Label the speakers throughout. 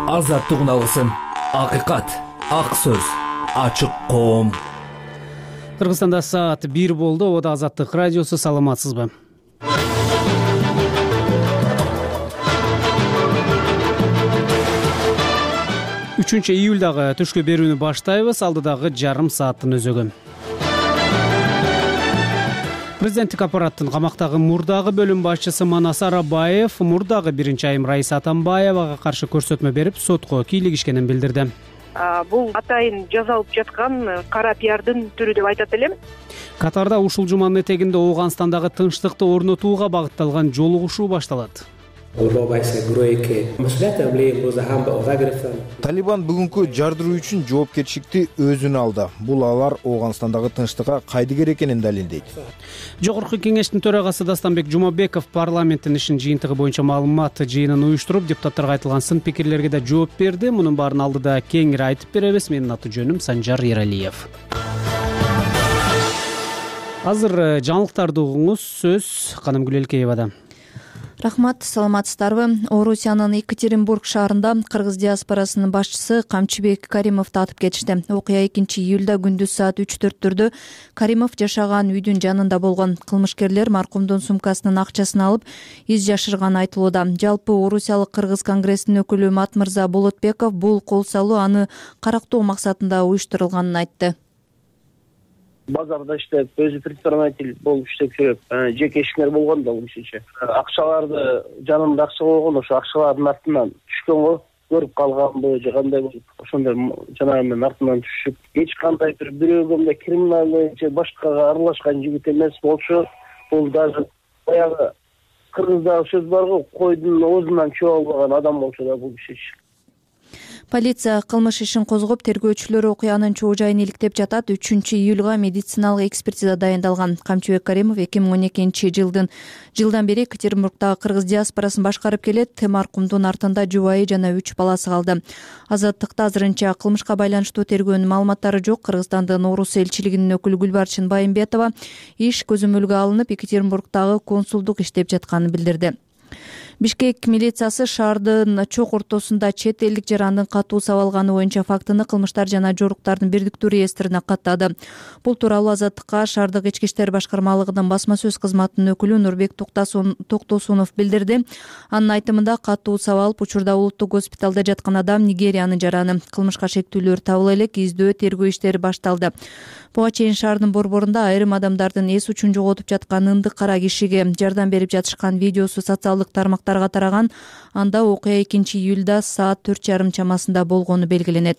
Speaker 1: Азаттык алгысым, акыйкат, ак сөз, ачык коом.
Speaker 2: Кыргызстанда саат 1 болду. Ода Азаттык радиосу, саламатсызбы? Үчүнчү июлдагы түшкө берүүнү баштайбыз. Алдыдагы жарым сааттын өзөгү. Президенттик аппараттын камактагы мурдагы бөлүм башчысы Манас Арабаев мурдагы биринчи айым Раиса Атамбаевага каршы көрсөтмө берип, сотко кийлигишкенин билдирди.
Speaker 3: Бул атайын жазалып жаткан кара пиардын түрү деп айтат элем.
Speaker 2: Катарда ушул жуманын этегинде Ооганстандагы тынчтыкты орнотууга багытталган жолугушуу башталат.
Speaker 4: Талибан бүгүнкү жардыруу үчүн жоопкерчиликти өзүнө алды. Бул алар Ооганстандагы тынчтыкка кайдыгер экенин далилдейт.
Speaker 2: Жогорку кеңештин төрагасы Дастанбек Жумабеков парламенттин ишин жыйынтыгы боюнча маалымат жыйынын уюштуруп, депутаттарга айтылган сын пикирлерге да жооп берди. Мунун баарын алдыда кеңири айтып беребиз. Менин аты жөнүм Санжар Ералиев. Азыр жаңылыктарды угуңуз. Сөз Канымгүл Элкеевада.
Speaker 5: Рахмат, саламатсыздарбы? Орусиянын Екатеринбург шаарында кыргыз диаспорасынын башчысы Камчыбек Каримовду атып кетишти. Окуя 2-июлда күндүз саат 3:04 Каримов жашаган үйдүн жанында болгон. Кылмышкерлер маркумдун сумкасынын акчасын алып, из жашырганы айтылууда. Жалпы Орусиялык кыргыз конгрессинин өкүлү Матмырза Болотбеков бул кол салуу аны карактоо максатында уюштурулганын айтты.
Speaker 6: Базарда иштеп, өзү предприниматель болуп иштеп жүрүп, жеке ишкер болгон да ушунча. Акчаларды жанымда акча болгон, ошо акчалардын артынан түшкөнгө көрүп калганбы, же кандай болуп, ошондой жанагы мен артынан түшүп, эч кандай бирөөгө мындай криминалдуу же башкага аралашкан жигит эмес болчу. Бул даже баягы кыргыздагы сөз барго, койдун оозунан чөп албаган адам болчу да бул киши.
Speaker 5: Полиция кылмыш ишин козгоп, тергөөчүлөр окуянын чоо жайын иликтеп жатат. 3-июлга медициналык экспертиза дайындалган. Камчыбек Каримов 2012-жылдан бери Екатеринбургдагы кыргыз диаспорасын башкарып келет. Маркумдун артында жубайы жана 3 баласы калды. Азаттыкта азырынча кылмышка байланыштуу тергөөнүн маалыматтары жок. Кыргызстандын Орус элчилигинин өкүлү Гүлбарчын Байымбетова иш көзөмөлгө алынып, Екатеринбургдагы консулдук иштеп жатканын билдирди. Бишкек милициясы шаардын чок ортосунда чет элдик жарандын катуу сабалганы боюнча фактыны кылмыштар жана жоруктардын бирдиктүү реестрине каттады. Бул тууралуу Азаттыкка шаардык ички иштер башкармалыгынын басма сөз кызматынын өкүлү Нурбек Токтосунов билдирди. Анын айтымында катуу сабалып, учурда улуттук госпиталда жаткан адам Нигериянын жараны. Кылмышка шектүүлөр табыла элек, издөө тергөө иштери башталды. Буга чейин шаардын борборунда айрым адамдардын эс учун жоготуп жаткан ындык кара кишиге жардам берип жатышкан видеосу социалдык тармактарга тараган. Анда окуя 2-июлда саат 4:30 чамасында болгону белгиленет.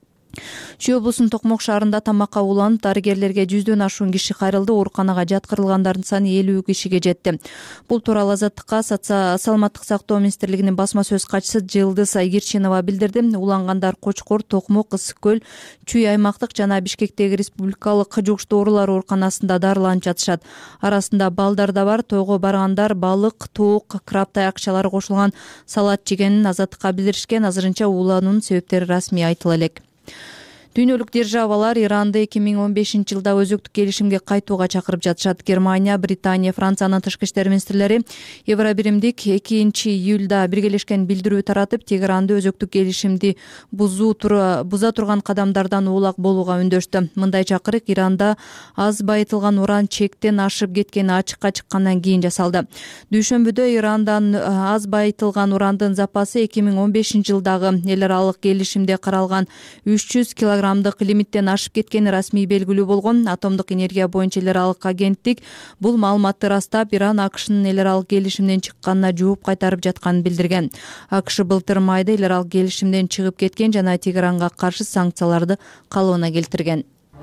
Speaker 5: Чүй облусунун Токмок шаарында тамакка уланып, дарыгерлерге 100дөн ашуун киши кайрылды. Ооруканага жаткырылгандардын саны 50 кишиге жетти. Бул тууралуу Азаттыкка саламаттык сактоо министрлигинин басма сөз катчысы Жылдыз Айгирчинова билдирди. Улангандар Кочкор, Токмок, Ысык көл, Чүй аймактык жана Бишкектеги республикалык жугуштуу оорулар ооруканасында дарыланып жатышат. Арасында балдар да бар. Тойго баргандар балык, тоок, краб таякчалары кошулган салат жегенин Азаттыкка билдиришкен. Азырынча улануунун себептери расмий айтыла элек. Дүйнөлүк державалар Иранды 2015-жылда өзөктүк келишимге кайтууга чакырып жатышат. Германия, Британия, Франциянын тышкы иштер министрлери Евробиримдик 2-июлда биргелешкен билдирүү таратып, Тегеранды өзөктүк келишимди буза турган кадамдардан улак болууга үндөштү. Мындай чакырык Иранда аз байытылган уран чектен ашып кеткени ачыкка чыккандан кийин жасалды. Дүйшөмбүдө Ирандан аз байытылган урандын запасы 2015-жылдагы эл аралык келишимде каралган 300 кг лимиттен ашып кеткени расмий белгилүү болгон. Атомдук энергия боюнча эл аралык агенттик бул маалыматты растап, Иран АКШнын эл аралык келишимден чыкканына жооп кайтарып жатканын билдирген. АКШ былтыр майда эл аралык келишимден чыгып кеткен жана Тегеранга каршы санкцияларды калыбына келтирген.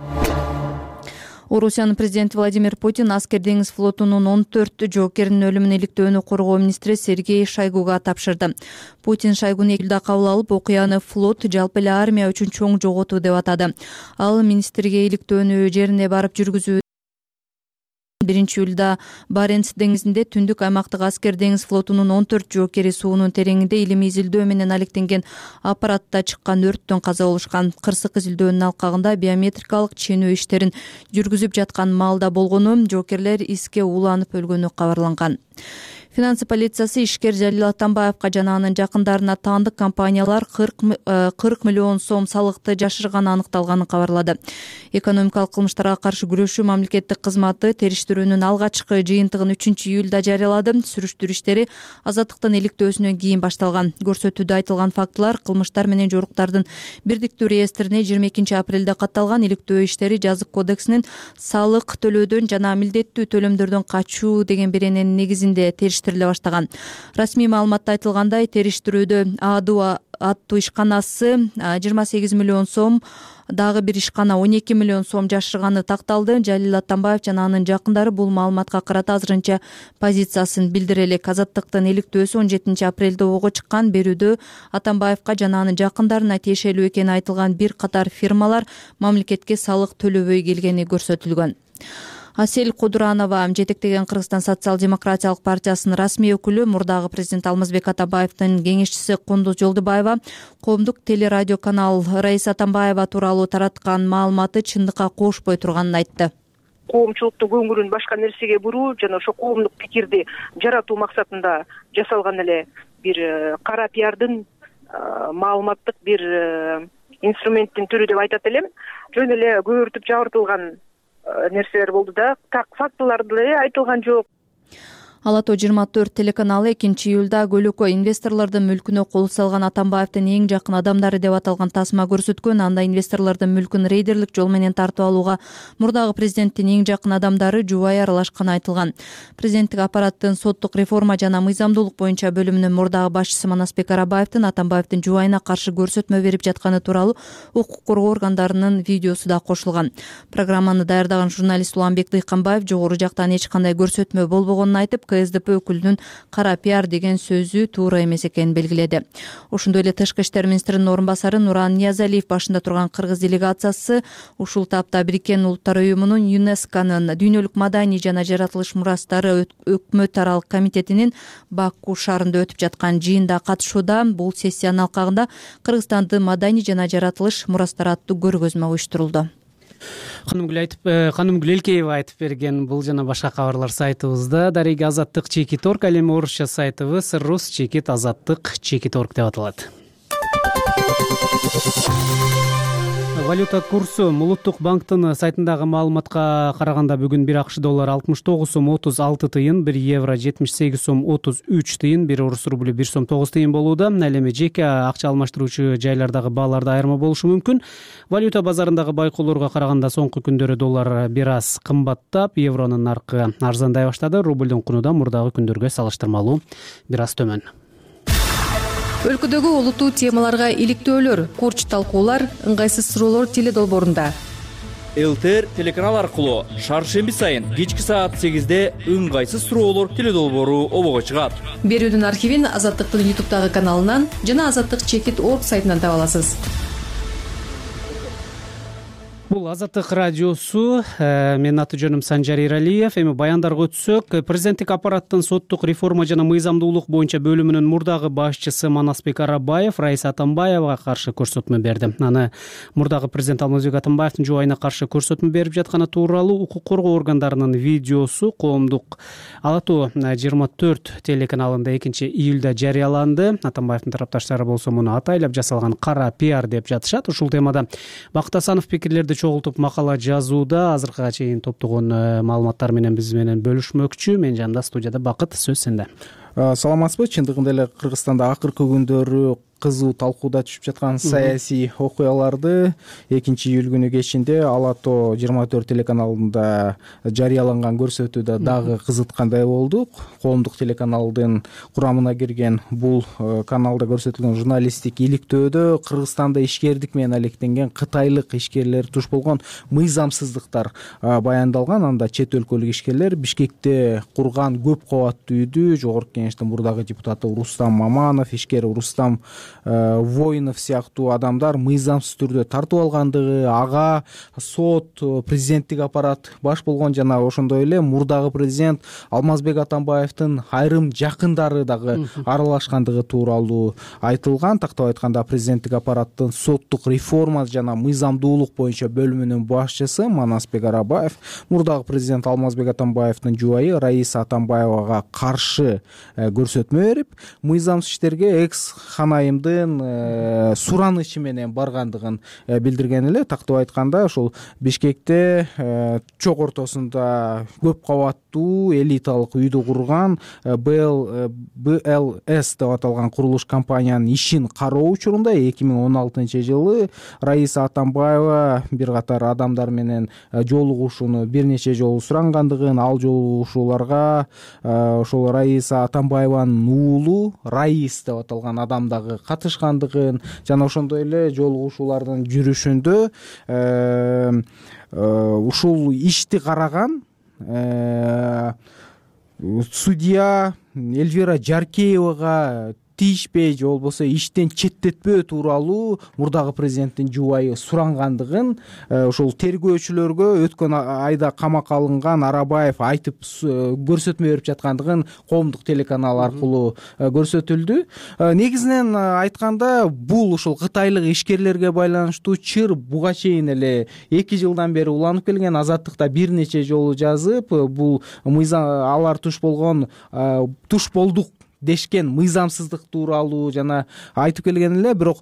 Speaker 5: Орусиянын президенти Владимир Путин аскер деңиз флотунун 14 жоокеринин өлүмүн иликтөөнү коргоо министри Сергей Шойгуга тапшырды. Путин Шойгуну июлда кабыл алып, окуяны флот жалпы эле армия үчүн чоң жоготуу деп атады. Ал министрге иликтөөнү жерине барып жүргүзүү 1-июлда Баренц деңизинде түндүк аймактык аскер деңиз флотунун 14 жоокери суунун тереңинде илимий изилдөө менен алектенген аппаратта чыккан өрттөн каза болушкан. Кырсык изилдөөнүн алкагында биометрикалык ченөө иштерин жүргүзүп жаткан маалда болгону, жоокерлер иске уланып өлгөнү кабарланган. Финансы полициясы ишкер Жалил Атамбаевка жана анын жакындарына таандык компаниялар 40 миллион сом салыкты жашырганы аныкталганын кабарлады. Экономикалык кылмыштарга каршы күрөшүү мамлекеттик кызматы териштирүүнүн алгачкы жыйынтыгын 3-июлда жарыялады. Сүрүштүрүү иштери азаттыктын иликтөөсүнөн кийин башталган. Көрсөтүүдө айтылган фактылар кылмыштар менен жоруктардын бирдиктүү реестрине 22-апрелде катталган. Иликтөө иштери жазык кодексинин салык төлөөдөн жана милдеттүү төлөмдөрдөн качуу деген берененин негизинде териштириле баштаган. Расмий маалыматта айтылгандай, териштирүүдө АДУ аттуу ишканасы 28 миллион сом, дагы бир ишкана 12 миллион сом жашырганы такталды. Жалил Атамбаев жана анын жакындары бул маалыматка карата азырынча позициясын билдире элек. Азаттыктын иликтөөсү 17-апрелде ого чыккан. Берүүдө Атамбаевка жана анын жакындарына тиешелүү экени айтылган бир катар фирмалар мамлекетке салык төлөбөй келгени көрсөтүлгөн. Асель Кудуранова жетектеген Кыргызстан социал-демократиялык партиясынын расмий өкүлү, мурдагы президент Алмазбек Атамбаевдин кеңешчиси Кундуз Жолдубаева коомдук телерадиоканал Раиса Атамбаева тууралуу тараткан маалыматы чындыкка кошпой турганын айтты.
Speaker 3: Коомчулуктун көңүлүн башка нерсеге буруу жана ошо коомдук пикирди жаратуу максатында жасалган эле бир кара пиардын маалыматтык бир инструменттин түрү деп айтат элем. Жөн эле көбүртүп жабыртылган нерселер болду да, так фактылар деле айтылган жок.
Speaker 5: Ала тоо 24 телеканалы 2-июлда Көлөкө инвесторлордун мүлкүнө кол салган Атамбаевдин эң жакын адамдары деп аталган тасма көрсөткөн. Анда инвесторлордун мүлкүн рейдерлик жол менен тартып алууга мурдагы президенттин эң жакын адамдары жубайы аралашканы айтылган. Президенттик аппараттын соттук реформа жана мыйзамдуулук боюнча бөлүмүнүн мурдагы башчысы Манасбек Арабаевдин Атамбаевдин жубайына каршы көрсөтмө берип жатканы тууралуу укук коргоо органдарынын видеосу да кошулган. Программаны даярдаган журналист Уланбек Дыйканбаев жогору жактан эч кандай көрсөтмө болбогонун айтып, КСДП өкүлүнүн кара пиар деген сөзү туура эмес экенин белгиледи. Ошондой эле Тышкы иштер министринин орун басары Нуран Ниязалиев башында турган кыргыз делегациясы ушул тапта Бириккен Улуттар уюмунун ЮНЕСКОнун дүйнөлүк маданий жана жаратылыш мурастары өкмөт аралык комитетинин Баку шаарында өтүп жаткан жыйында катышууда. Бул сессиянын алкагында Кыргызстандын маданий жана жаратылыш мурастары аттуу көргөзмө уюштурулду.
Speaker 2: Ханымгүл Элкеева айтып берген бул жана башка кабарлар сайтыбызда. Дареги Азаттык Чекит.орг, ал эми орусча сайтыбыз Рус Чекит Азаттык Чекит.орг деп аталат. Валюта курсу Улуттук банктын сайтындагы маалыматка караганда бүгүн 1 АКШ доллары 69 сом 36 тыйын, 1 евро 78 сом 33 тыйын, 1 орус рублю 1 сом 9 тыйын болууда. Ал эми жеке акча алмаштыруучу жайлардагы бааларда айырма болушу мүмкүн. Валюта базарындагы байкоолорго караганда соңку күндөрү доллар бир аз кымбаттап, евронун наркы арзандай баштады. Рубльдун куну да мурдагы күндөргө салыштырмалуу бир аз төмөн.
Speaker 7: Өлкөдөгү олуттуу темаларга иликтөөлөр, курч талкуулар, ыңгайсыз суроолор теле долбоорунда.
Speaker 8: ЛТР телеканал аркылуу шаршемби сайын кечки саат 8-де ыңгайсыз суроолор теле долбоору обого чыгат.
Speaker 7: Берүүдүн архивин Азаттыктын YouTube'дагы каналынан жана Азаттык Чекит.орг сайтынан таба аласыз.
Speaker 2: Бул Азаттык радиосу. Менин аты жөнүм Санжар Иралиев. Эми баяндарга өтсөк, президенттик аппараттын соттук реформа жана мыйзамдуулук боюнча бөлүмүнүн мурдагы башчысы Манасбек Арабаев Раиса Атамбаевага каршы көрсөтмө берди. Аны мурдагы президент Алмазбек Атамбаевдин жубайына каршы көрсөтмө берип жатканы тууралуу укук коргоо органдарынын видеосу коомдук Ала тоо 24 телеканалында 2-июлда жарыяланды. Атамбаевдин тарапташтары болсо муну атайлап жасалган кара пиар деп жатышат. Ушул темада Бакыт Асанов пикирлерди чогултуп макала жазууда. Азыркыга чейин топтогон маалыматтар менен биз менен бөлүшмөкчү. Мен жанында студияда Бакыт, сөз сенде.
Speaker 9: Саламатсызбы? Чындыгында эле Кыргызстанда акыркы күндөрү кызуу талкууда түшүп жаткан саясий окуяларды 2-июль күнү кечинде Ала тоо 24 телеканалында жарыяланган көрсөтүүдө дагы кызыткандай болдук. Коомдук телеканалдын курамына кирген бул каналда көрсөтүлгөн журналисттик иликтөөдө Кыргызстанда ишкердик менен алектенген кытайлык ишкерлер туш болгон мыйзамсыздыктар баяндалган. Анда чет өлкөлүк ишкерлер Бишкекте курган көп кабаттуу үйдү жогорку кеңештин мурдагы депутаты Рустам Маманов, ишкер Рустам Воинов сыяктуу адамдар мыйзамсыз түрдө тартып алгандыгы, ага сот, президенттик аппарат баш болгон, жана ошондой эле мурдагы президент Алмазбек Атамбаевдин айрым жакындары дагы аралашкандыгы тууралуу айтылган. Тактап айтканда президенттик аппараттын соттук реформа жана мыйзамдуулук боюнча бөлүмүнүн башчысы Манасбек Арабаев мурдагы президент Алмазбек Атамбаевдин жубайы Раиса Атамбаевага каршы көрсөтмө берип, мыйзамсыз иштерге экс ханайымдын суранычы менен баргандыгын билдирген эле. Тактап айтканда ошол Бишкекте чок ортосунда көп кабаттуу элиталык үйдү курган БЛС деп аталган курулуш компаниянын ишин кароо учурунда 2016-жылы Раиса Атамбаева бир катар адамдар менен жолугушууну бир нече жолу сурангандыгын, ал жолугушууларга ошол Раиса Атамбаеванын уулу Раис деп аталган адам дагы катышкандыгын, жана ошондой эле жолугушуулардын жүрүшүндө ушул ишти караган судья Эльвира Жаркеевага тийишпей же болбосо иштен четтетпөө тууралуу мурдагы президенттин жубайы сурангандыгын ошол тергөөчүлөргө өткөн айда камакка алынган Арабаев айтып көрсөтмө берип жаткандыгын коомдук телеканал аркылуу көрсөтүлдү. Негизинен айтканда бул ушул кытайлык ишкерлерге байланыштуу чыр буга чейин эле 2 жылдан бери уланып келген. Азаттыкта бир нече жолу жазып, бул алар туш болдук дешкен мыйзамсыздык тууралуу жана айтып келген эле. Бирок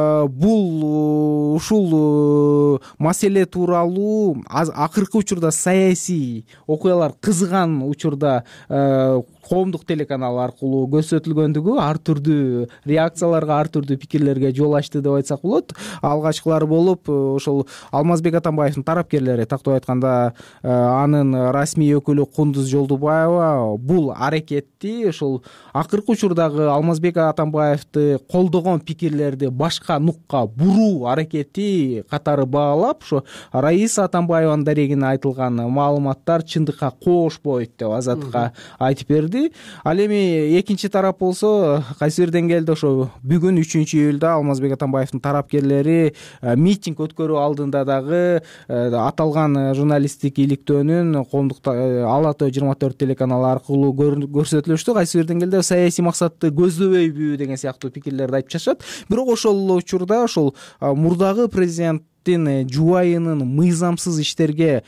Speaker 9: бул ушул маселе тууралуу акыркы учурда саясий окуялар кызыган учурда коомдук телеканал аркылуу көрсөтүлгөндүгү ар түрдүү реакцияларга, ар түрдүү пикирлерге жол ачты деп айтсак болот. Алгачкылар болуп ошол Алмазбек Атамбаевдин тарапкерлери, тактап айтканда анын расмий өкүлү Кундуз Жолдубаева бул аракетти ошол акыркы учурдагы Алмазбек Атамбаевди колдогон пикирлерди башка нукка буруу аракети катары баалап, ошо Раиса Атамбаеванын дарегине айтылган маалыматтар чындыкка коошпойт деп Азаттыкка айтып берди. Ал эми экинчи тарап болсо кайсы бир деңгээлде ошо бүгүн 3-июлда Алмазбек Атамбаевдин тарапкерлери митинг өткөрүү алдында дагы аталган журналисттик иликтөөнүн коомдук Ала Тоо 24 телеканалы аркылуу көрсөтүлүштү. Кайсы бир деңгээлде саясий максатты көздөбөйбү деген сыяктуу пикирлерди айтып чашат. Бирок ошол учурда ошол мурдагы президент жубайынын мыйзамсыз иштерге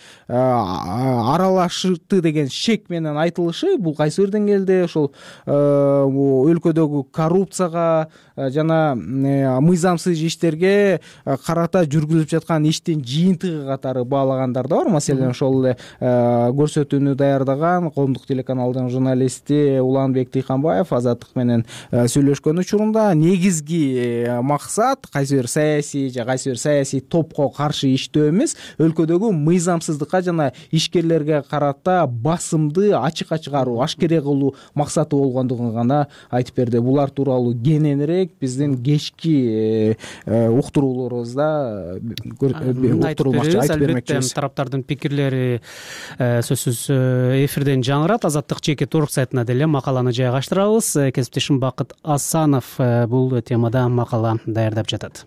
Speaker 9: аралашты деген шек менен айтылышы бул кайсы бир деңгээлде ошол өлкөдөгү коррупцияга жана мыйзамсыз иштерге карата жүргүзүлүп жаткан иштин жыйынтыгы катары баалагандар да бар. Маселен ошол эле көрсөтүүнү даярдаган коомдук телеканалдын журналисти Уланбек Тыйканбаев Азаттык менен сүйлөшкөн учурунда негизги максат кайсы бир саясий же кайсы бир саясий топ каршы иштөө эмес, өлкөдөгү мыйзамсыздыкка жана ишкерлерге карата басымды ачыкка чыгаруу, ашкере кылуу максаты болгондугун гана айтып берди. Булар тууралуу кененирээк биздин кечки уктурууларыбызда айтып бермекчибиз.
Speaker 2: Тараптардын пикирлери сөзсүз эфирден жаңырат. Азаттык чекит орг сайтына деле макаланы жайгаштырабыз. Кесиптешим Бакыт Асанов бул темада макала даярдап жатат.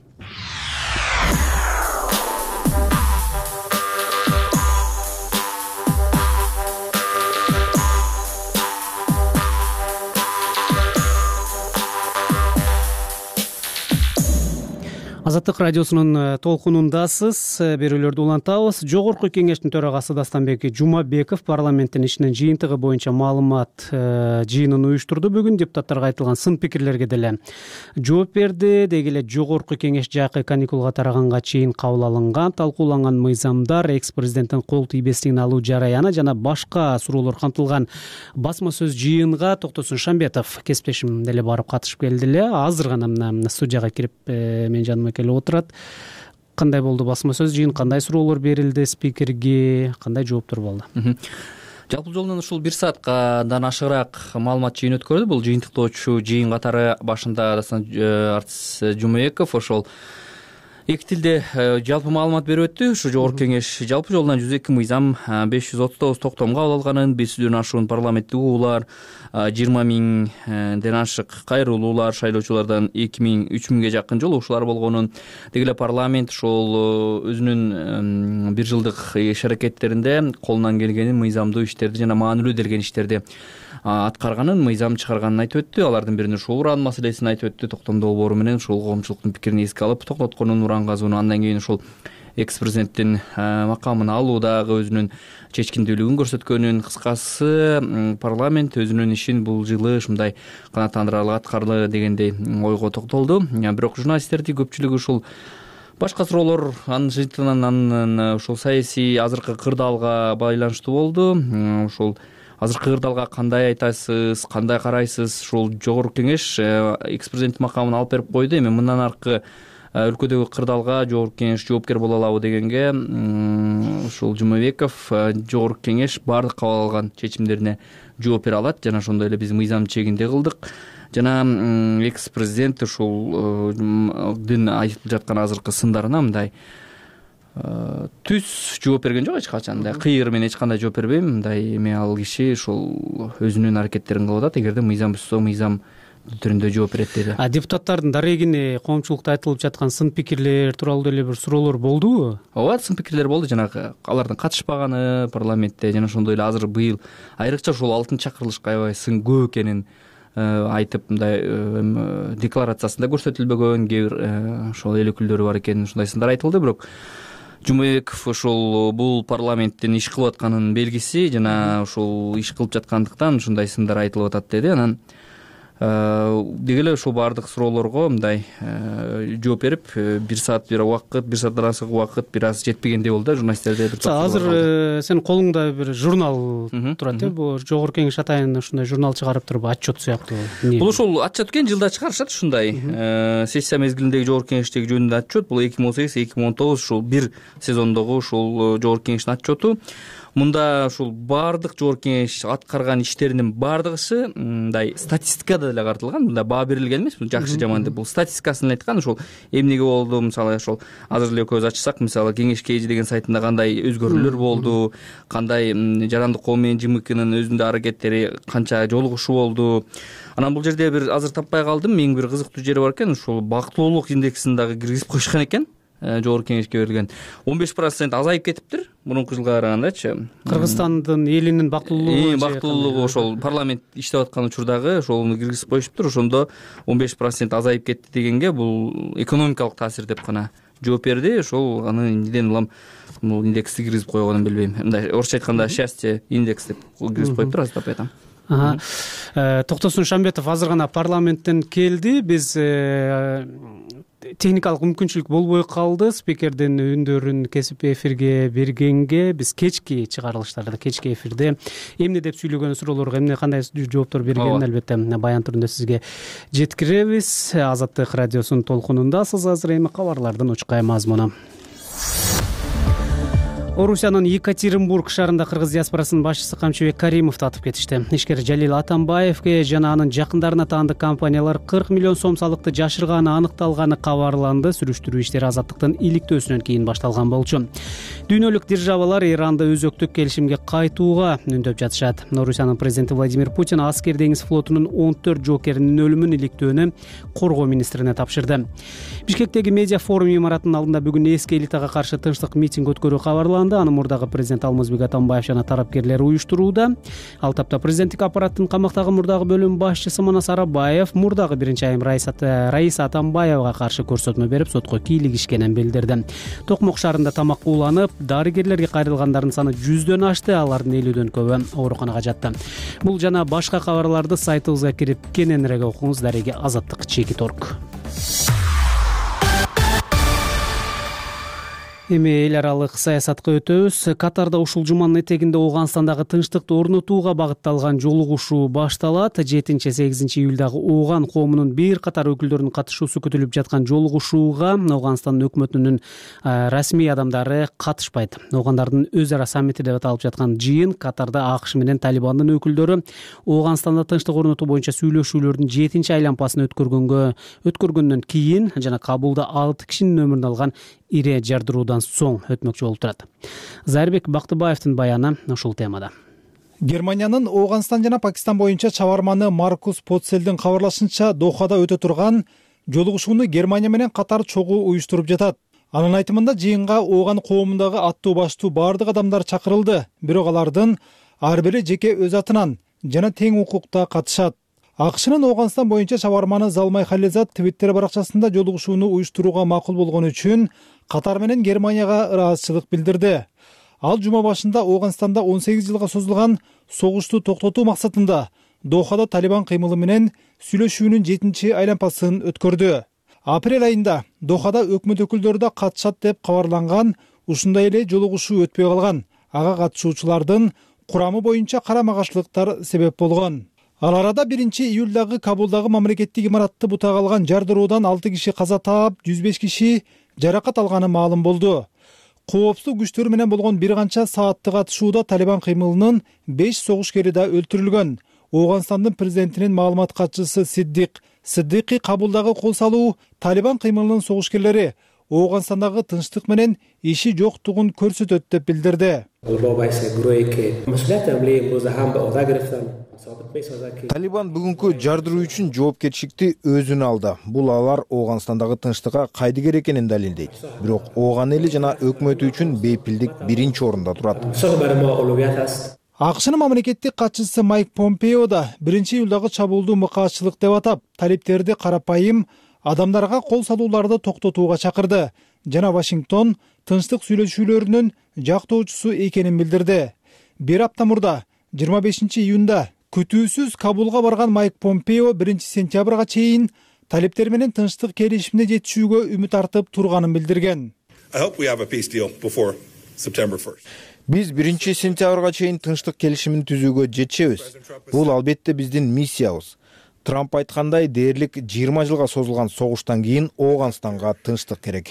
Speaker 2: Азаттык радиосунун толкунундасыз. Берүүлөрдү улантабыз. Жогорку кеңештин төрагасы Дастанбек Жумабеков парламенттин ишинин жыйынтыгы боюнча маалымат жыйынын уюштурду. Бүгүн депутаттарга айтылган сын пикирлерге деле жооп берди. Деги эле жогорку кеңеш жакы каникулга тараганга чейин кабыл алынган, талкууланган мыйзамдар, экс-президенттин кол тийбестигин алуу жараяны жана башка суроолор камтылган басма сөз жыйынга Токтосун Шамбетов кесиптешим деле барып катышып келди эле. Азыр гана мына студияга кирип мен жаныма келип отурат. Кандай болду басма сөз жыйын, кандай суроолор берилди спикерге, кандай жооптор болду?
Speaker 8: Жалпы жолунан ушул 1 саатдан ашыгыраак маалымат жыйын өткөрдү. Бул жыйынтыктоочу жыйын катары башында артист Жумабеков ошол эки тилде жалпы маалымат берип өттү. Ушу жогорку кеңеш жалпы жолунан 102 мыйзам, 539 токтом кабыл алганын, 500дөн ашуун парламенттик угуулар, 20 000ден ашык кайрылуулар, шайлоочулардан 2000-3000ге жакын жолугушуулар болгонун, деги эле парламент ошол өзүнүн бир жылдык иш аракеттеринде колунан келгенин, мыйзамдуу иштерди жана маанилүү делген иштерди аткарганын, мыйзам чыгарганын айтып өттү. Алардын биринде ушул уран маселесин айтып өттү. Токтомдо долбоору менен ушул коомчулуктун пикирин эске алып токтотконун, уран казууну, андан кийин ушул экс президенттин макамын алуудагы өзүнүн чечкиндүүлүгүн көрсөткөнүн, кыскасы парламент өзүнүн ишин бул жылы ушундай канааттандырарлык аткарды дегендей ойго токтолду. Бирок журналисттердин көпчүлүгү ушул башка суроолор анын ушул саясий азыркы кырдаалга байланыштуу болду. Ушул азыркы кырдаалга кандай айтасыз, кандай карайсыз? Ушул жогорку кеңеш экс президент макамын алып берип койду. Эми мындан аркы өлкөдөгү кырдаалга жогорку кеңеш жоопкер боло алабы дегенге ушул Жумабеков жогорку кеңеш баардык кабыл алган чечимдерине жооп бере алат жана ошондой эле биз мыйзам чегинде кылдык. Жана экс президент ушул дин айтылып жаткан азыркы сындарына мындай түз жооп берген жок эч качан. Мындай кыйыр мен эч кандай жооп бербейм. Мындай эми ал киши ушул өзүнүн аракеттерин кылып атат. Эгерде мыйзам бузса, мыйзам түрүндө жооп берет деди.
Speaker 2: Депутаттардын дарегине коомчулукта айтылып жаткан сын пикирлер тууралуу деле бир суроолор болдубу?
Speaker 8: Ооба, сын пикирлер болду. Жанагы алардын катышпаганы парламентте жана ошондой эле азыр быйыл айрыкча ушул алтын чакырылышка аябай сын көп экенин айтып, мындай декларациясында көрсөтүлбөгөн кээ бир ошол эл өкүлдөрү бар экенин, ушундай сындар айтылды. Бирок Жумабеков ушул бул парламенттин иш кылып атканын белгиси жана ушул иш кылып жаткандыктан ушундай сындар айтылып атат деди. Анан деги эле ушул баардык суроолорго мындай жооп берип, 1 саат бир убакыт, 1 сааттан ашык убакыт бир аз жетпегендей болду да журналисттерде.
Speaker 2: Азыр сенин колуңда бир журнал турат, бул жогорку кеңеш атайын ушундай журнал чыгарып туруп отчет сыяктуу.
Speaker 8: Бул ушул отчет экен, жылда чыгарышат ушундай. Сессия мезгилиндеги жогорку кеңештеги жөнүндө отчет, бул 2018-2019 ушул бир сезондогу ушул жогорку кеңештин отчету. Мында ушул баардык жогорку кеңеш аткарган иштеринин баардыгысы мындай статистикада деле каралган. Мында баа берилген эмес, жакшы жаман деп. Бул статистикасын эле айткан. Ушул эмнеге болду, мисалы ошол азыр эле көз ачсак, мисалы кеңеш KG деген сайтында кандай өзгөрүүлөр болду, кандай жарандык коом менен ЖМКнын өзүнүн аракеттери канча жолугушуу болду. Анан бул жерде бир азыр таппай калдым. Эң бир кызыктуу жери бар экен. Ушул бактылуулук индексин дагы киргизип койушкан экен. Жогорку кеңешке берилген 15% азайып кетиптир мурунку жылга карагандачы.
Speaker 2: Кыргызстандын элинин бактылуулугу
Speaker 8: ошол парламент иштеп аткан учурдагы ошону киргизип коюшуптур. Ошондо 15% азайып кетти дегенге бул экономикалык таасир деп гана жооп берди. Ошол аны эмнеден улам бул индексти киргизип койгонун билбейм. Мындай орусча айтканда счастье индекс деп киргизип коюптур, азыр таппай атам.
Speaker 2: Токтосун Шамбетов азыр гана парламенттен келди. Биз техникалык мүмкүнчүлүк болбой калды. Спикердин үндөрүн кесип эфирге бергенге биз кечки чыгарылыштарда, кечки эфирде эмне деп сүйлөгөн суроолорго эмне кандай жооптор бергенин албетте баян түрүндө сизге жеткиребиз. Азаттык радиосунун толкунундасыз. Азыр эми кабарлардын учкай мазмуну. Орусиянын Екатеринбург шаарында кыргыз диаспорасынын башчысы Камчыбек Каримов татып кетишти. Ишкер Жалил Атамбаевге жана анын жакындарына таандык компаниялар 40 миллион сом салыкты жашырганы аныкталганы кабарланды. Сүрүштүрүү иштери азаттыктын иликтөөсүнөн кийин башталган болчу. Дүйнөлүк державалар Иранды өзөктүк келишимге кайтууга үндөп жатышат. Орусиянын президенти Владимир Путин аскер деңиз флотунун 14 жоокеринин өлүмүн иликтөөнү коргоо министрине тапшырды. Бишкектеги медиа форум имаратынын алдында бүгүн эски элитага каршы тынчтык митинг өткөрүү кабарланды. Аны мурдагы президент Алмазбек Атамбаев жана тарапкерлер уюштурууда. Ал тапта президенттик аппараттын камактагы мурдагы бөлүм башчысы Манас Арабаев мурдагы биринчи айым Раиса Атамбаевага каршы көрсөтмө берип, сотко кийлигишкенин билдирди. Токмок шаарында тамак ууланып, дарыгерлерге кайрылгандардын саны 100дөн ашты, алардын 50дөн көбү ооруканага жатты. Бул жана башка кабарларды сайтыбызга кирип кененирээк окуңуз. Дареги Азаттык /org. Эми эл аралык саясатка өтөбүз. Катарда ушул жуманын этегинде Ооганстандагы тынчтыкты орнотууга багытталган жолугушуу башталат. 7-8 июлдагы Ооган коомунун бир катар өкүлдөрүнүн катышуусу күтүлүп жаткан жолугушууга Ооганстандын өкмөтүнүн расмий адамдары катышпайт. Оогандардын өз ара саммити деп аталып жаткан жыйын Катарда АКШ менен Талибандын өкүлдөрү Ооганстанда тынчтык орнотуу боюнча сүйлөшүүлөрдүн 7-айланпасын өткөргөндөн кийин жана Кабулда 6 кишинин өмүрүн алган ире жардыруудан соң өтмөкчү болуп турат. Зайырбек Бактыбаевдин баяны ушул темада.
Speaker 10: Германиянын Ооганстан жана Пакистан боюнча чабарманы Маркус Потцелдин кабарлашынча, Дохада өтө турган жолугушууну Германия менен катар чогуу уюштуруп жатат. Анын айтымында жыйынга Ооган коомундагы аттуу баштуу бардык адамдар чакырылды, бирок алардын ар бири жеке өз атынан жана тең укукта катышат. АКШнын Ооганстан боюнча чабарманы Залмай Халилзад Твиттер баракчасында жолугушууну уюштурууга макул болгон үчүн Катар менен Германияга ыраазычылык билдирди. Ал жума башында Ооганстанда 18 жылга созулган согушту токтотуу максатында Дохада Талибан кыймылы менен сүйлөшүүнүн 7-айланпасын өткөрдү. Апрель айында Дохада өкмөт өкүлдөрү да катышат деп кабарланган, ушундай эле жолугушуу өтпөй калган. Ага катышуучулардын курамы боюнча карама-каршылыктар себеп болгон. Ал арада 1-июлдагы Кабулдагы мамлекеттик имаратты бутага алган жардыруудан 6 киши каза таап, 105 киши жаракат алганы маалым болду. Коопсуздук күчтөрү менен болгон бир канча сааттык атышууда Талибан кыймылынын 5 согушкери да өлтүрүлгөн. Ооганстандын президентинин маалымат катчысы Сиддики Кабулдагы кол салуу Талибан кыймылынын согушкерлери Ооганстандагы тынчтык менен иши жоктугун көрсөтөт деп билдирди.
Speaker 4: Талибан бүгүнкү жардыруу үчүн жоопкерчиликти өзүнө алды. Бул алар Ооганстандагы тынчтыкка кайдыгер экенин далилдейт. Бирок Ооган эли жана өкмөтү үчүн бейпилдик биринчи орунда турат.
Speaker 10: АКШнын мамлекеттик катчысы Майк Помпео да 1-июлдагы чабуулду мыкаатчылык деп атап, талиптерди карапайым адамдарга кол салууларды токтотууга чакырды жана Вашингтон тынчтык сүйлөшүүлөрүнүн жактоочусу экенин билдирди. Бир апта мурда 25-июнда күтүүсүз Кабулга барган Майк Помпео 1-сентябрга чейин талиптер менен тынчтык келишимине жетишүүгө үмүт артып турганын билдирген.
Speaker 4: Биз 1-сентябрга чейин тынчтык келишимин түзүүгө жетишебиз. Бул албетте биздин миссиябыз. Трамп айткандай, дээрлик 20 жылга созулган согуштан кийин Ооганстанга тынчтык керек.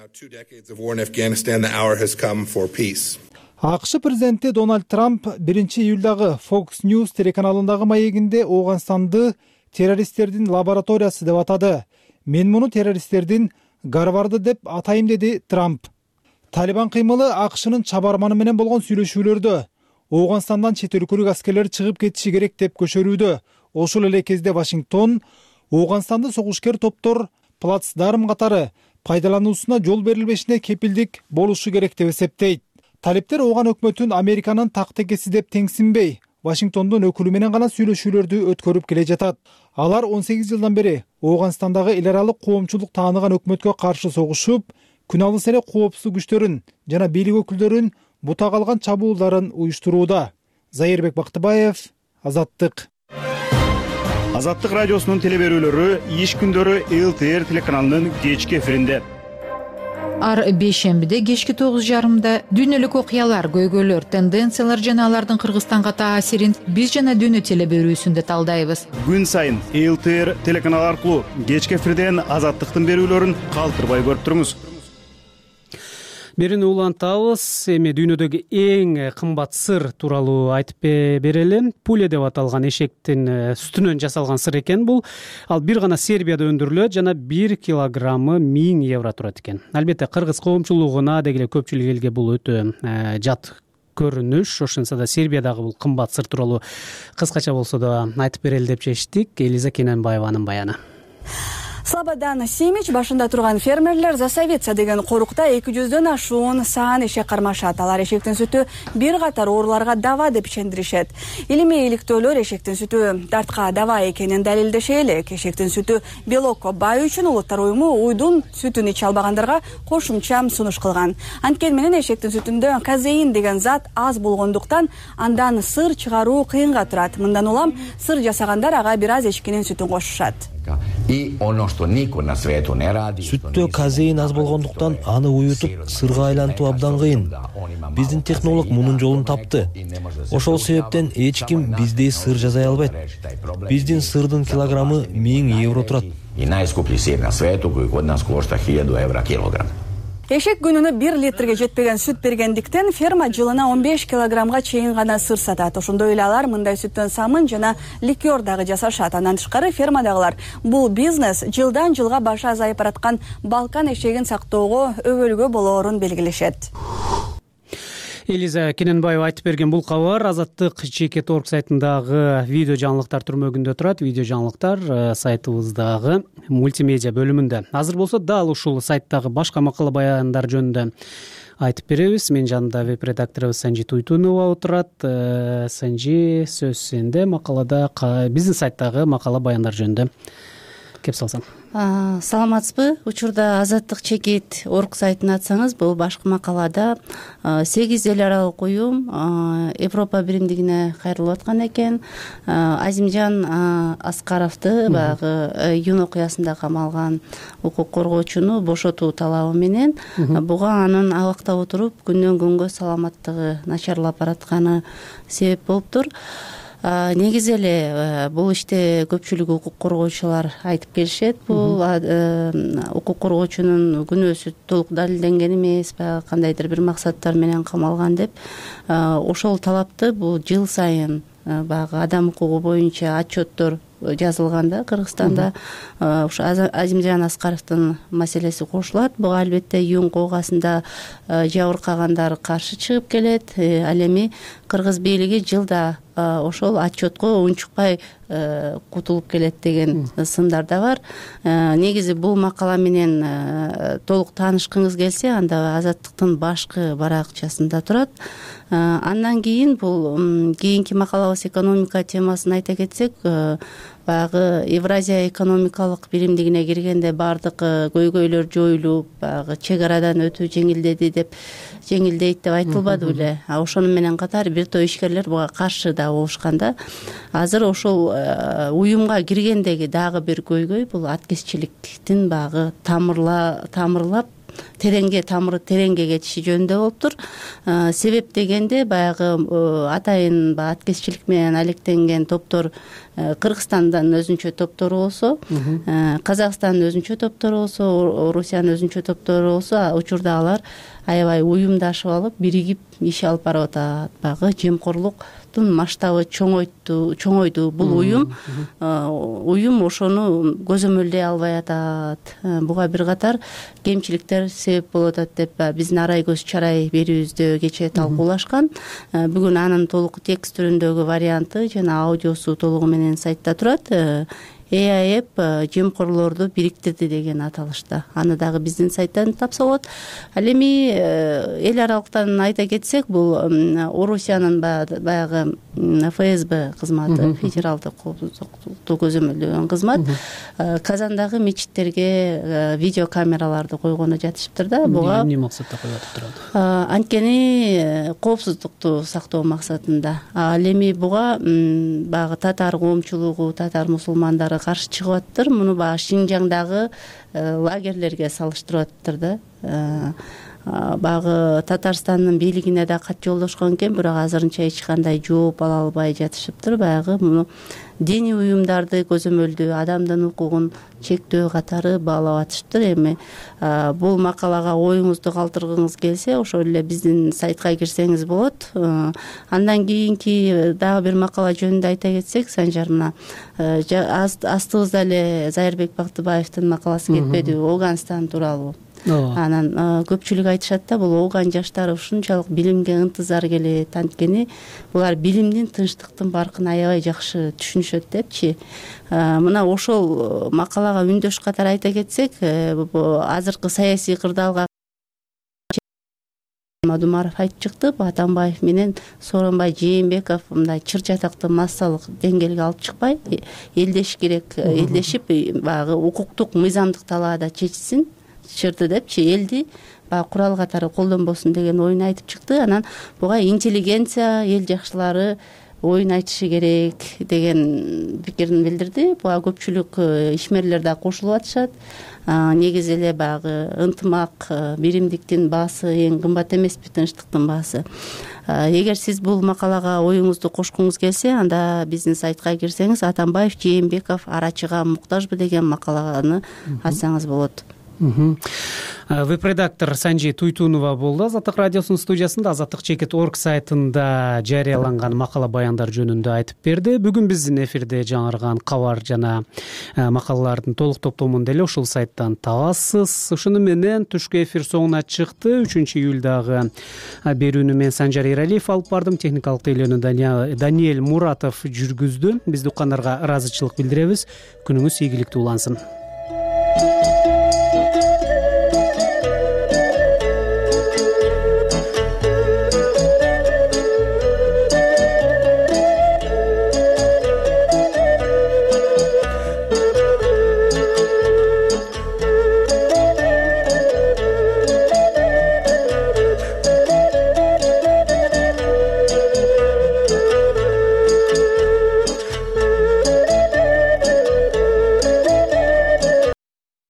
Speaker 10: АКШ президенти Дональд Трамп 1-июлдагы Fox News телеканалындагы маегинде Ооганстанды террористтердин лабораториясы деп атады. Мен муну террористтердин Гарварды деп атайм, деди Трамп. Талибан кыймылы АКШнын чабарманы менен болгон сүйлөшүүлөрдө Ооганстандан чет өлкөлүк аскерлер чыгып кетиши керек деп көчөрүүдө. Ошол эле кезде Вашингтон Ооганстанды согушкер топтор плацдарм катары пайдалануусуна жол берилбешине кепилдик болушу керек деп эсептейт. Талиптер Ооган өкмөтүн Американын тактекеси деп теңсинбей, Вашингтондун өкүлү менен гана сүйлөшүүлөрдү өткөрүп келе жатат. Алар 18 жылдан бери Ооганстандагы эл аралык коомчулук тааныган өкмөткө каршы согушуп, күн алыс эле коопсуздук күчтөрүн жана бийлик өкүлдөрүн бутага алган чабуулдарын уюштурууда. Зайырбек Бактыбаев, Азаттык.
Speaker 11: Азаттык радиосунун телеберүүлөрү иш күндөрү ЛТР телеканалынын кечки эфиринде.
Speaker 12: Ар бейшембиде кечки 9:30 дүйнөлүк окуялар, көйгөйлөр, тенденциялар жана алардын Кыргызстанга таасирин биз жана дүйнө телеберүүсүндө талдайбыз.
Speaker 11: Күн сайын ЛТР телеканалы аркылуу кечки эфирден Азаттыктын берүүлөрүн калтырбай көрүп туруңуз.
Speaker 2: Берүүнү улантабыз. Эми дүйнөдөгү эң кымбат сыр тууралуу айтып берели. Пуле деп аталган эшектин сүтүнөн жасалган сыр экен бул. Ал бир гана Сербияда өндүрүлөт жана 1 килограммы 1000 евро турат экен. Албетте кыргыз коомчулугуна деги эле көпчүлүк элге бул өтө жат көрүнүш. Ошентсе да Сербиядагы бул кымбат сыр тууралуу кыскача болсо да айтып берели деп чечтик. Элиза Кененбаеванын баяны.
Speaker 13: Слободан Симич башында турган фермерлер Засовица деген корукта 200дөн ашуун саан эшек кармашат. Алар эшектин сүтү бир катар ооруларга даба деп ишендиришет. Илимий иликтөөлөр эшектин сүтү дартка даба экенин далилдеше элек. Эшектин сүтү белокко бай үчүн Улуттар уюму уйдун сүтүн иче албагандарга кошумча сунуш кылган. Анткени менен эшектин сүтүндө казеин деген зат аз болгондуктан андан сыр чыгаруу кыйынга турат. Мындан улам сыр жасагандар ага бир аз эчкинин сүтүн кошушат.
Speaker 14: Сүттө казеин аз болгондуктан аны уютуп сырга айлантуу абдан кыйын. Биздин технолог мунун жолун тапты. Ошол себептен эч ким биздей сыр жасай албайт. Биздин сырдын килограммы 1000 евро турат.
Speaker 13: Эшек күнүнө 1 литрге жетпеген сүт бергендиктен ферма жылына 15 килограммга чейин гана сыр сатат. Ошондой эле алар мындай сүттөн самын жана ликер дагы жасашат. Андан тышкары фермадагылар бул бизнес жылдан жылга башы азайып бараткан балкан эшегин сактоого өбөлгө болоорун белгилешет.
Speaker 2: Элиза Кененбаева айтып берген бул кабар Азаттык Чекит.org сайтындагы видео жаңылыктар түрмөгүндө турат. Видео жаңылыктар сайтыбыздагы мультимедиа бөлүмүндө. Азыр болсо дал ушул сайттагы башка макала баяндар жөнүндө айтып беребиз. Мен жанымда веб-редакторубуз Санжи Туйтунова отурат. Санжи, сөз сенде. Макалада биздин сайттагы макала баяндар жөнүндө кеп салсаң.
Speaker 15: Саламатсызбы? Учурда Азаттык Чекит.org сайтын ачсаңыз, бул башкы макалада 8 эл аралык уюм Европа биримдигине кайрылып аткан экен. Азимжан Аскаровду баягы июнь окуясында камалган укук коргоочуну бошотуу талабы менен буга анын абакта отуруп күндөн күнгө саламаттыгы начарлап баратканы себеп болуптур. Негизи эле бул иште көпчүлүк укук коргоочулар айтып келишет. Бул укук коргоочунун күнөөсү толук далилденген эмес, баягы кандайдыр бир максаттар менен камалган деп. Ошол талапты бул жыл сайын баягы адам укугу боюнча отчеттор жазылганда Кыргызстанда ушу Азимжан Аскаровдун маселеси кошулат. Буга албетте июнь коогасында жабыркагандар каршы чыгып келет. Ал эми кыргыз бийлиги жылда ошол отчетко унчукпай кутулуп келет деген сындар да бар. Негизи бул макала менен толук таанышкыңыз келсе, анда Азаттыктын башкы баракчасында турат. Андан кийин бул кийинки макалабыз экономика темасын айта кетсек, баягы Евразия экономикалык биримдигине киргенде бардык көйгөйлөр жоюлуп, баягы чек арадан өтүү жеңилдейт деп айтылбады беле. Ошону менен катар бир топ ишкерлер буга каршы да болушканда, азыр ошол уюмга киргендеги дагы бир көйгөй бул аткезчиликтин баягы тамырлап тамыры тереңге кетиши жөнүндө болуптур. Себеп дегенде баягы атайын аткезчилик менен алектенген топтор Кыргызстандын өзүнчө топтору болсо, Казакстандын өзүнчө топтору болсо, Орусиянын өзүнчө топтору болсо, учурда алар аябай уюмдашып алып, биригип иш алып барып атат. Баягы жемкорлуктун масштабы чоңойду. Бул уюм ошону көзөмөлдөй албай атат. Буга бир катар кемчиликтер себеп болуп атат деп биздин арай көз чарай берүүбүздө кечээ талкуулашкан. Бүгүн анын толук текст түрүндөгү варианты жана аудиосу толугу менен сайтта турат. ЭАЭП жемкорлорду бириктирди деген аталышта. Аны дагы биздин сайттан тапса болот. Ал эми эл аралыктан айта кетсек, бул Орусиянын баягы ФСБ кызматы, федералдык коопсуздукту көзөмөлдөгөн кызмат, Казандагы мечиттерге видеокамераларды койгону жатышыптыр да. Буга эмне максатта коюп атыптыр? Анткени коопсуздукту сактоо максатында. Ал эми буга баягы татар коомчулугу, татар мусулмандары каршы чыгып атыптыр. Муну баягы Шинжаңдагы лагерлерге салыштырып атыптыр да. Баягы Татарстандын бийлигине да кат жолдошкон экен, бирок азырынча эч кандай жооп ала албай жатышыптыр. Баягы муну диний уюмдарды көзөмөлдөө, адамдын укугун чектөө катары баалап атышыптыр. Эми бул макалага оюңузду калтыргыңыз келсе, ошол эле биздин сайтка кирсеңиз болот. Андан кийинки дагы бир макала жөнүндө айта кетсек, Санжар, мына астыбызда эле Зайырбек Бактыбаевдин макаласы кетпеди, Афганистан тууралуу. Анан көпчүлүк айтышат да, бул ооган жаштар ушунчалык билимге ынтызар келет, анткени булар билимдин, тынчтыктын баркын аябай жакшы түшүнүшөт депчи. Мына ошол макалага үндөш катары айта кетсек, азыркы саясий кырдаалга Мадумаров айтып чыкты. Атамбаев менен Сооронбай Жээнбеков мындай чыр чатакты массалык деңгээлге алып чыкпай, элдеш керек, элдешип баягы укуктук, мыйзамдык талаада чечсин чырды депчи, элди курал катары колдонбосун деген оюн айтып чыкты. Анан буга интеллигенция, эл жакшылары оюн айтышы керек деген пикирин билдирди. Буга көпчүлүк ишмерлер да кошулуп атышат. Негизи эле баягы ынтымак, биримдиктин баасы эң кымбат эмеспи, тынчтыктын баасы. Эгер сиз бул макалага оюңузду кошкуңуз келсе, анда биздин сайтка кирсеңиз Атамбаев, Жээнбеков арачыга муктажбы деген макаланы ачсаңыз болот.
Speaker 2: Веб-редактор Санжи Туйтунова болду Азаттык радиосунун студиясында. Азаттык чекит орг сайтында жарыяланган макала баяндар жөнүндө айтып берди. Бүгүн биздин эфирде жаңырган кабар жана макалалардын толук топтомун деле ушул сайттан табасыз. Ушуну менен түшкү эфир соңуна чыкты. 3-июлдагы берүүнү мен Санжар Эралиев алып бардым. Техникалык тейлөөнү Даниэль Муратов жүргүздү. Бизди уккандарга ыраазычылык билдиребиз. Күнүңүз ийгиликтүү улансын.